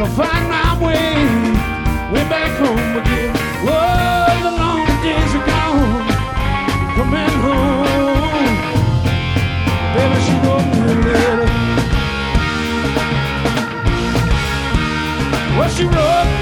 gonna find my way back home again. Oh, the long days are gone, coming home. Baby, she wrote me a letter. Well, she wrote